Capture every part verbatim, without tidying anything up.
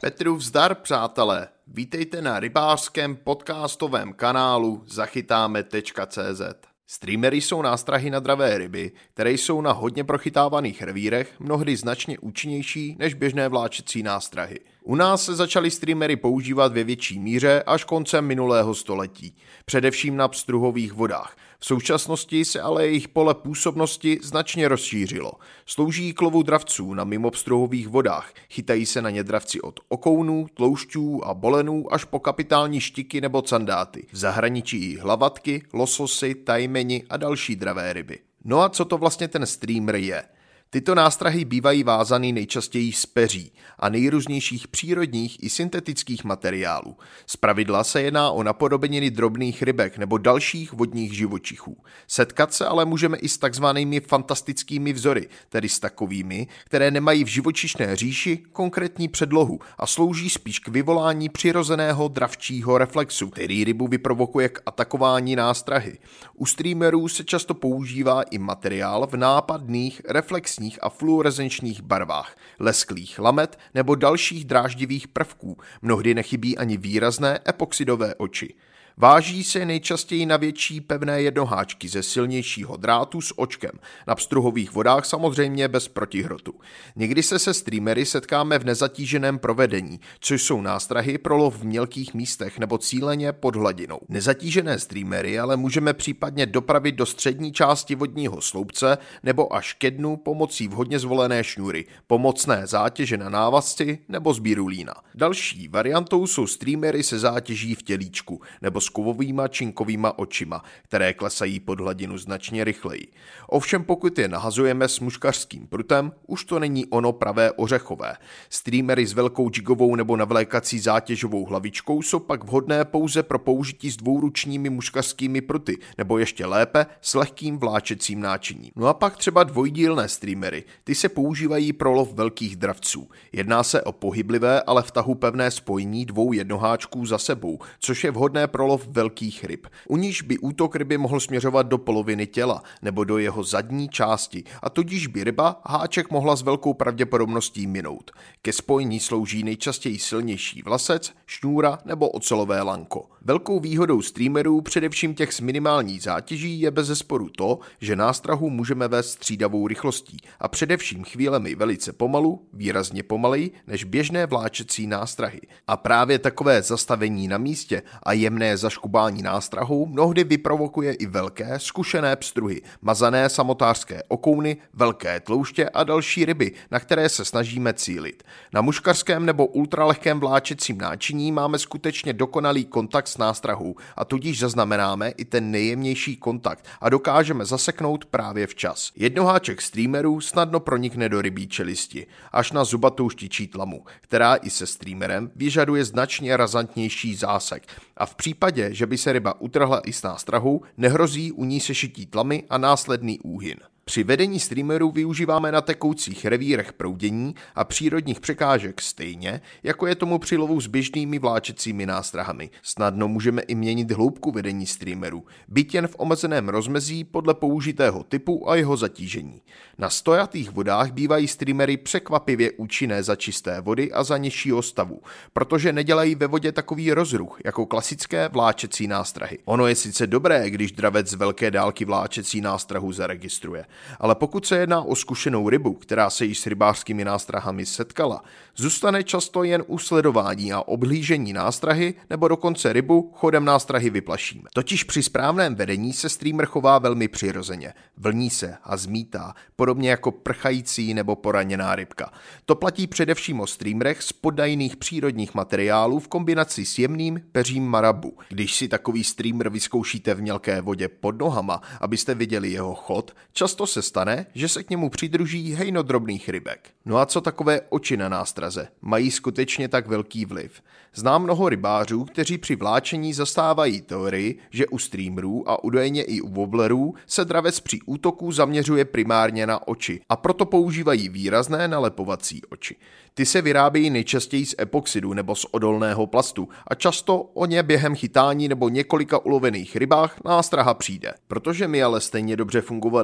Petrův zdar, přátelé! Vítejte na rybářském podcastovém kanálu zachytáme tečka cé zet. Streamery jsou nástrahy na dravé ryby, které jsou na hodně prochytávaných revírech mnohdy značně účinnější než běžné vláčecí nástrahy. U nás se začaly streamery používat ve větší míře až koncem minulého století, především na pstruhových vodách. V současnosti se ale jejich pole působnosti značně rozšířilo. Slouží k lovu dravců na mimopstruhových vodách, chytají se na ně dravci od okounů, tloušťů a bolenů až po kapitální štiky nebo candáty. V zahraničí i hlavatky, lososy, tajmeni a další dravé ryby. No a co to vlastně ten streamer je? Tyto nástrahy bývají vázaný nejčastěji z peří a nejrůznějších přírodních i syntetických materiálů. Zpravidla se jedná o napodobeniny drobných rybek nebo dalších vodních živočichů. Setkat se ale můžeme i s takzvanými fantastickými vzory, tedy s takovými, které nemají v živočišné říši konkrétní předlohu a slouží spíš k vyvolání přirozeného dravčího reflexu, který rybu vyprovokuje k atakování nástrahy. U streamerů se často používá i materiál v nápadných reflexních a fluorescenčních barvách, lesklých lamet nebo dalších dráždivých prvků, mnohdy nechybí ani výrazné epoxidové oči. Váží se nejčastěji na větší pevné jednoháčky ze silnějšího drátu s očkem, na pstruhových vodách samozřejmě bez protihrotu. Někdy se se streamery setkáme v nezatíženém provedení, což jsou nástrahy pro lov v mělkých místech nebo cíleně pod hladinou. Nezatížené streamery ale můžeme případně dopravit do střední části vodního sloupce nebo až ke dnu pomocí vhodně zvolené šňůry, pomocné zátěže na návazci nebo sbírulína. Další variantou jsou streamery se zátěží v tělíčku nebo s kovovýma činkovýma očima, které klesají pod hladinu značně rychleji. Ovšem pokud je nahazujeme s muškařským prutem, už to není ono pravé ořechové. Streamery s velkou jigovou nebo navlékací zátěžovou hlavičkou jsou pak vhodné pouze pro použití s dvouručními muškařskými pruty, nebo ještě lépe s lehkým vláčecím náčiním. No a pak třeba dvojdílné streamery, ty se používají pro lov velkých dravců. Jedná se o pohyblivé, ale v tahu pevné spojení dvou jednoháčků za sebou, což je vhodné pro lov velkých ryb. U níž by útok ryby mohl směřovat do poloviny těla nebo do jeho zadní části a tudíž by ryba háček mohla s velkou pravděpodobností minout. Ke spojení slouží nejčastěji silnější vlasec, šňůra nebo ocelové lanko. Velkou výhodou streamerů, především těch s minimální zátěží, je bezesporu to, že nástrahu můžeme vést střídavou rychlostí a především chvílemi velice pomalu, výrazně pomaleji než běžné vláčecí nástrahy. A právě takové zastavení na místě a jemné zaškubání nástrahou mnohdy vyprovokuje i velké, zkušené pstruhy, mazané samotářské okouny, velké tlouště a další ryby, na které se snažíme cílit. Na muškařském nebo ultralehkém vláčecím náčiní máme skutečně dokonalý kontakt s nástrahou a tudíž zaznamenáme i ten nejjemnější kontakt a dokážeme zaseknout právě včas. Jednoháček streamerů snadno pronikne do rybí čelisti, až na zubatou štičí tlamu, která i se streamerem vyžaduje značně razantnější zásek a v případě, že by se ryba utrhla i s nástrahou, nehrozí u ní sešití tlamy a následný úhyn. Při vedení streamerů využíváme na tekoucích revírech proudění a přírodních překážek stejně, jako je tomu při lovu s běžnými vláčecími nástrahami. Snadno můžeme i měnit hloubku vedení streamerů, byť jen v omezeném rozmezí podle použitého typu a jeho zatížení. Na stojatých vodách bývají streamery překvapivě účinné za čisté vody a za nižšího stavu, protože nedělají ve vodě takový rozruch jako klasické vláčecí nástrahy. Ono je sice dobré, když dravec z velké dálky vláčecí nástrahu zaregistruje, ale pokud se jedná o zkušenou rybu, která se již s rybářskými nástrahami setkala, zůstane často jen u sledování a obhlížení nástrahy nebo dokonce rybu chodem nástrahy vyplašíme. Totiž při správném vedení se streamer chová velmi přirozeně, vlní se a zmítá, podobně jako prchající nebo poraněná rybka. To platí především o streamerech z poddajných přírodních materiálů v kombinaci s jemným peřím marabu. Když si takový streamer vyzkoušíte v mělké vodě pod nohama, abyste viděli jeho chod, často se stane, že se k němu přidruží hejno drobných rybek. No a co takové oči na nástraze? Mají skutečně tak velký vliv? Znám mnoho rybářů, kteří při vláčení zastávají teorii, že u streamerů a údajně i u wobblerů se dravec při útoku zaměřuje primárně na oči a proto používají výrazné nalepovací oči. Ty se vyrábějí nejčastěji z epoxidu nebo z odolného plastu a často o ně během chytání nebo několika ulovených rybách nástraha přijde. Protože mi ale stejně dobře fungovaly streamery,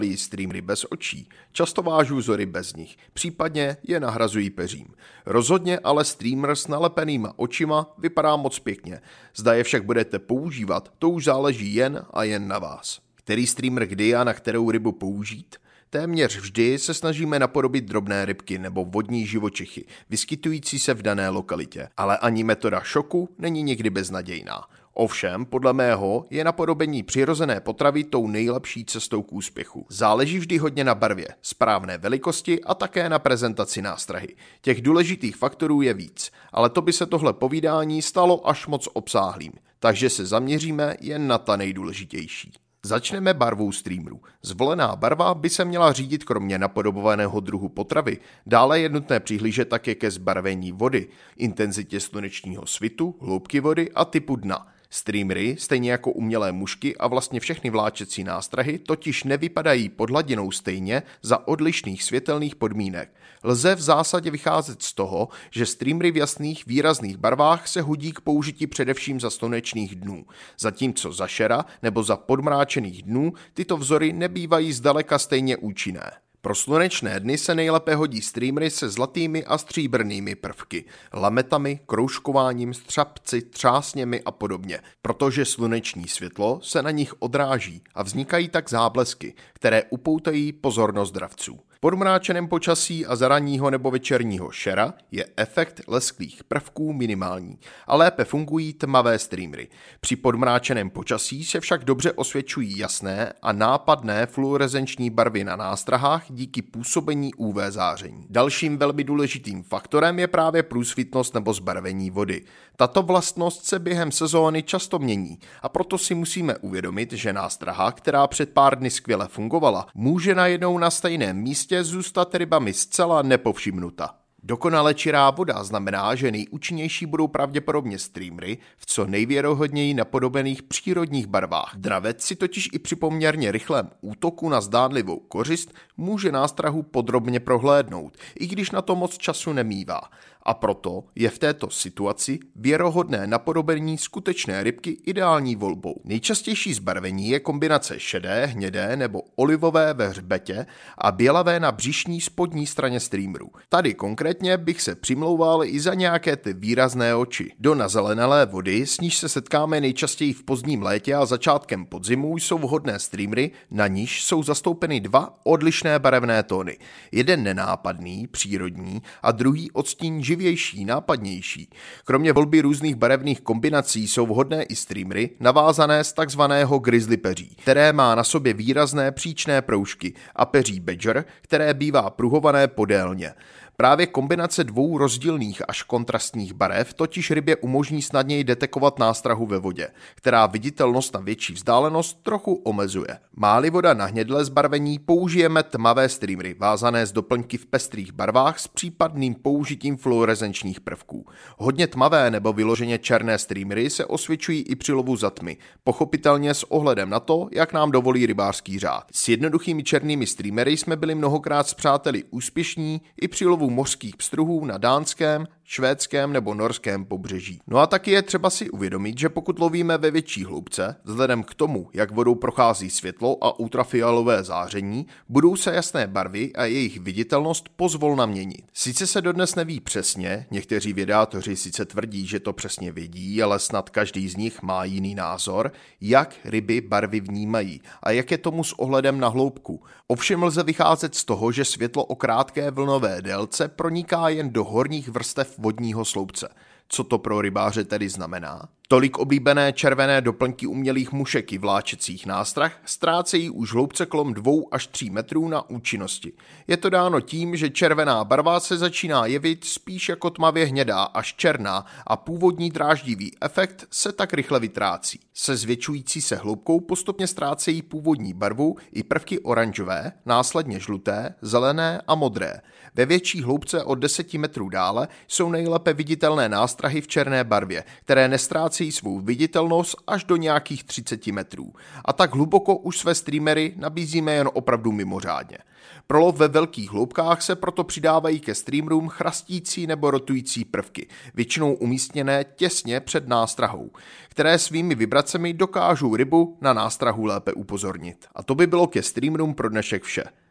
streamery bez očí, často vážu vzory bez nich, případně je nahrazují peřím. Rozhodně ale streamer s nalepenýma očima vypadá moc pěkně. Zda je však budete používat, to už záleží jen a jen na vás. Který streamer kdy a na kterou rybu použít? Téměř vždy se snažíme napodobit drobné rybky nebo vodní živočichy, vyskytující se v dané lokalitě, ale ani metoda šoku není nikdy beznadějná. Ovšem, podle mého, je napodobení přirozené potravy tou nejlepší cestou k úspěchu. Záleží vždy hodně na barvě, správné velikosti a také na prezentaci nástrahy. Těch důležitých faktorů je víc, ale to by se tohle povídání stalo až moc obsáhlým, takže se zaměříme jen na ta nejdůležitější. Začneme barvou streamerů. Zvolená barva by se měla řídit kromě napodobovaného druhu potravy. Dále je nutné přihlížet také ke zbarvení vody, intenzitě slunečního svitu, hloubky vody a typu dna. Streamery, stejně jako umělé mušky a vlastně všechny vláčecí nástrahy, totiž nevypadají pod hladinou stejně za odlišných světelných podmínek. Lze v zásadě vycházet z toho, že streamery v jasných výrazných barvách se hodí k použití především za slunečných dnů, zatímco za šera nebo za podmráčených dnů tyto vzory nebývají zdaleka stejně účinné. Pro slunečné dny se nejlépe hodí streamery se zlatými a stříbrnými prvky, lametami, kroužkováním, střapci, třásněmi a podobně, protože sluneční světlo se na nich odráží a vznikají tak záblesky, které upoutají pozornost dravců. V podmráčeném počasí a za ranního nebo večerního šera je efekt lesklých prvků minimální a lépe fungují tmavé streamery. Při podmráčeném počasí se však dobře osvědčují jasné a nápadné fluorescenční barvy na nástrahách díky působení U V záření. Dalším velmi důležitým faktorem je právě průsvitnost nebo zbarvení vody. Tato vlastnost se během sezóny často mění a proto si musíme uvědomit, že nástraha, která před pár dny skvěle fungovala, může najednou na stejném místě zůstat rybami zcela nepovšimnuta. Dokonale čirá voda znamená, že nejúčinnější budou pravděpodobně streamery v co nejvěrohodněji napodobených přírodních barvách. Dravec si totiž i při poměrně rychlém útoku na zdánlivou kořist může nástrahu podrobně prohlédnout, i když na to moc času nemívá. A proto je v této situaci věrohodné napodobení skutečné rybky ideální volbou. Nejčastější zbarvení je kombinace šedé, hnědé nebo olivové ve hřbetě a bělavé na břišní spodní straně streameru. Tady konkrétně bych se přimlouval i za nějaké ty výrazné oči. Do nazelenalé vody, s níž se setkáme nejčastěji v pozdním létě a začátkem podzimu, jsou vhodné streamery, na níž jsou zastoupeny dva odlišné barevné tóny. Jeden nenápadný, přírodní a druhý odstín živější, nápadnější. Kromě volby různých barevných kombinací jsou vhodné i streamery navázané z takzvaného grizzly peří, které má na sobě výrazné příčné proužky, a peří badger, které bývá pruhované podélně. Právě kombinace dvou rozdílných až kontrastních barev totiž rybě umožní snadněji detekovat nástrahu ve vodě, která viditelnost na větší vzdálenost trochu omezuje. Má-li voda na hnědlé zbarvení, použijeme tmavé streamery, vázané z doplňky v pestrých barvách s případným použitím fluorescenčních prvků. Hodně tmavé nebo vyloženě černé streamery se osvědčují i při lovu za tmy, pochopitelně s ohledem na to, jak nám dovolí rybářský řád. S jednoduchými černými streamery jsme byli mnohokrát s přáteli úspěšní i při lovu mořských pstruhů na dánském, švédském nebo norském pobřeží. No a taky je třeba si uvědomit, že pokud lovíme ve větší hloubce, vzhledem k tomu, jak vodou prochází světlo a ultrafialové záření, budou se jasné barvy a jejich viditelnost pozvolna měnit. Sice se dodnes neví přesně, někteří vědátoři sice tvrdí, že to přesně vědí, ale snad každý z nich má jiný názor, jak ryby barvy vnímají a jak je tomu s ohledem na hloubku. Ovšem lze vycházet z toho, že světlo o krátké vlnové délce proniká jen do horních vrstev vodního sloupce. Co to pro rybáře tedy znamená? Tolik oblíbené červené doplňky umělých mušek i vláčecích nástrah ztrácejí už hloubce kolem dvou až tří metrů na účinnosti. Je to dáno tím, že červená barva se začíná jevit spíš jako tmavě hnědá až černá a původní dráždivý efekt se tak rychle vytrácí. Se zvětšující se hloubkou postupně ztrácejí původní barvu i prvky oranžové, následně žluté, zelené a modré. Ve větší hloubce od deseti metrů dále jsou nejlépe viditelné nástrahy v černé barvě, které nestrácejí svou viditelnost až do nějakých třiceti metrů. A tak hluboko už své streamery nabízíme jen opravdu mimořádně. Pro lov ve velkých hloubkách se proto přidávají ke streamerům chrastící nebo rotující prvky, většinou umístěné těsně před nástrahou, které svými vibracemi dokážou rybu na nástrahu lépe upozornit. A to by bylo ke streamerům pro dnešek vše.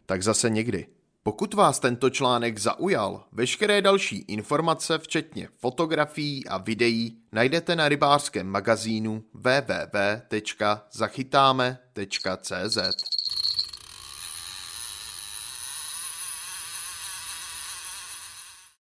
tak zase někdy. Pokud vás tento článek zaujal, veškeré další informace, včetně fotografií a videí, najdete na rybářském magazínu w w w tečka zachytáme tečka c z.